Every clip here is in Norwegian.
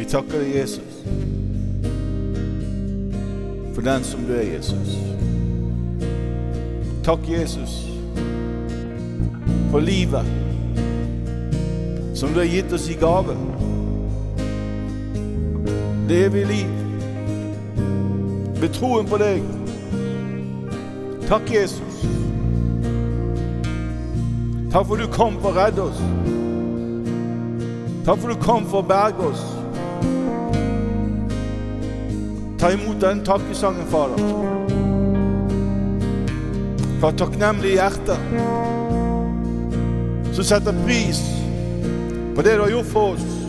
takker deg, Jesus, for den som du er, Jesus. Takk, Jesus, for livet som du har gitt oss i gave. Det evige liv. Ved troen på deg. Takk, Jesus. Takk for du kom for å redde oss. Takk for du kom for å berge oss. Ta imot den takkesangen, Fader. Fra takknemlige hjerter som setter pris på det du har gjort for oss.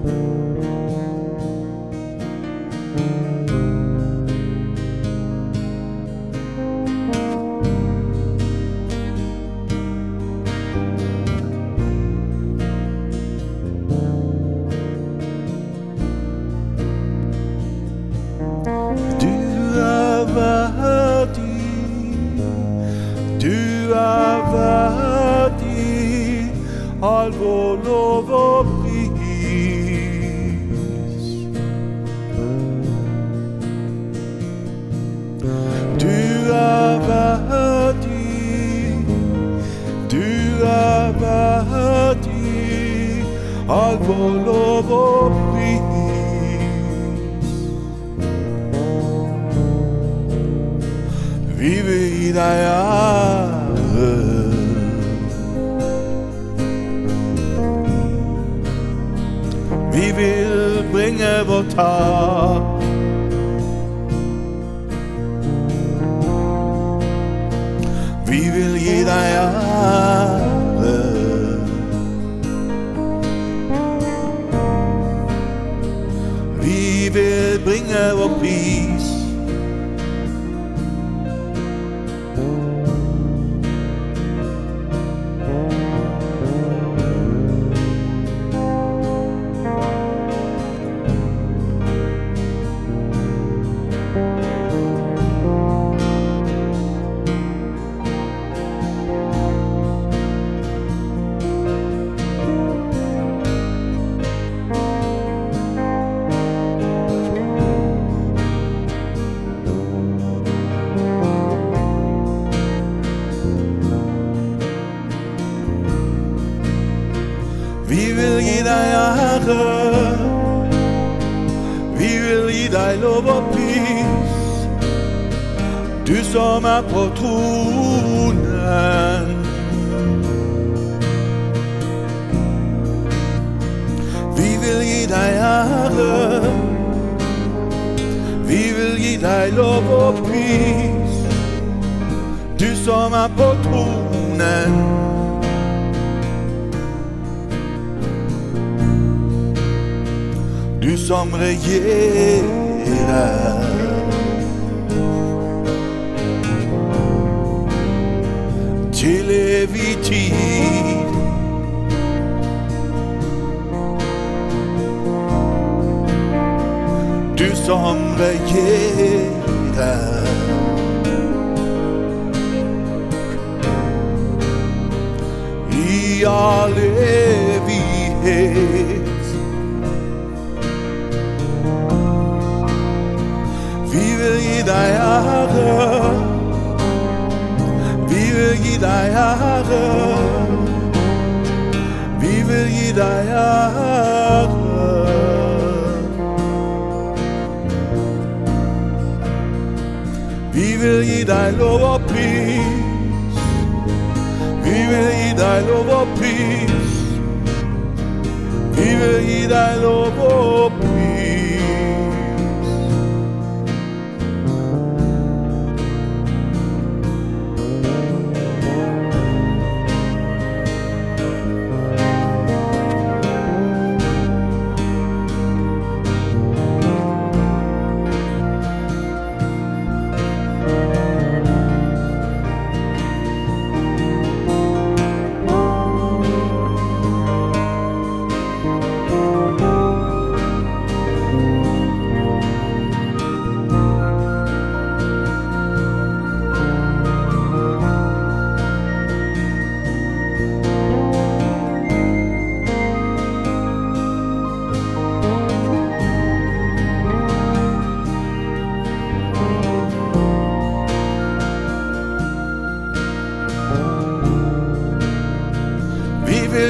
All vår lov og pris. Du verdig, all vår lov og pris. Vi vil gi deg ære. Vi vil bringe vår takk. Vi vil gi deg ære. Vi vil bringe vår pris. Vi vil gi deg ære. Vi vil gi deg lov og pris. Du som er på tronen. Vi vil gi deg ære. Vi vil gi deg lov og pris. Du som er på tronen. Du som regjerer. Til evig tid. Du som regjerer. I all evighet. Vi vil gi deg ære. Vi vil gi deg ære. Vi vil gi deg ære. Vi vil gi deg lov og pris. Vi vil gi deg lov og pris. Vi vil gi deg lov og pris.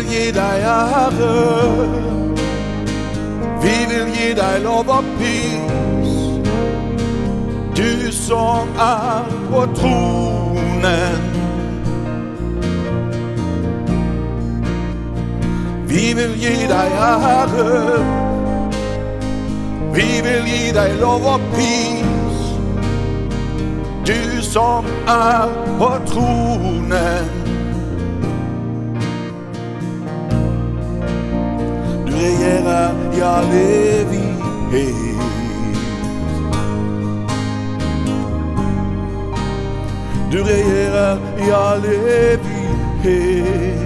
gi deg ære, vi vil gi deg lov og pris, du som på tronen. Vi vil gi deg ære, vi vil gi deg lov og pris, du som på tronen. Du regjerer i all evighet. Du regjerer i all evighet.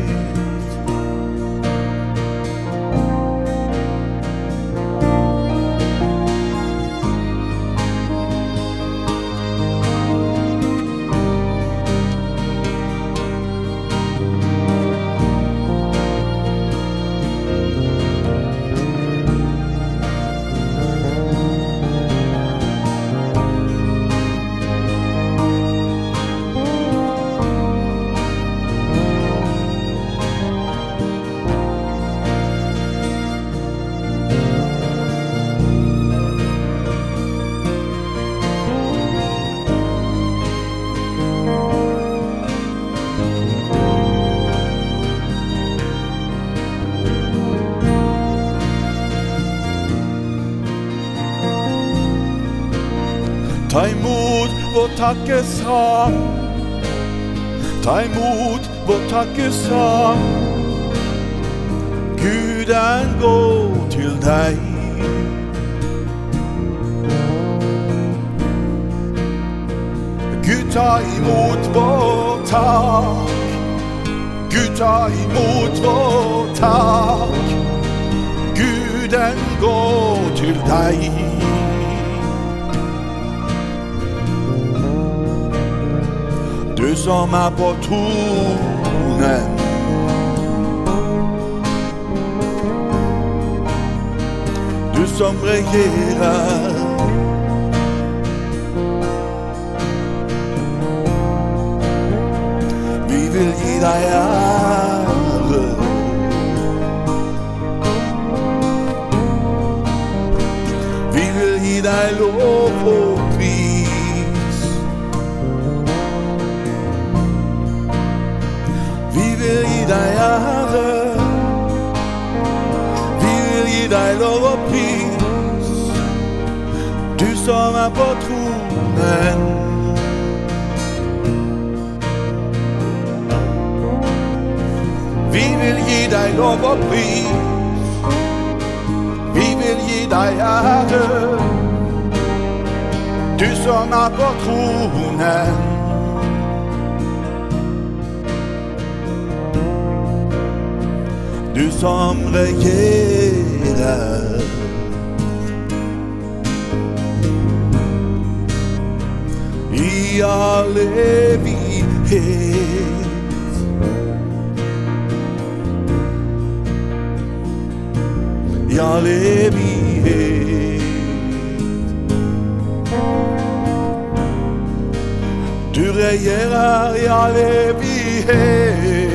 Ta imot vår takkesang, ta imot vår takkesang. Guden går til deg. Gud, ta imot vår takk. Gud, ta imot vår takk. Guden går til deg. Du som på tronen. Du som regjerer. Vi vil gi deg ære. Vi vil gi deg lov og pris. Vi vil gi deg ære, vi vil gi deg lov og pris, du som på tronen. Vi vil gi deg lov og pris, vi vil gi deg ære, du som på tronen. Du som regjerer i all evighet. I all evighet. Du regjerer i all evighet.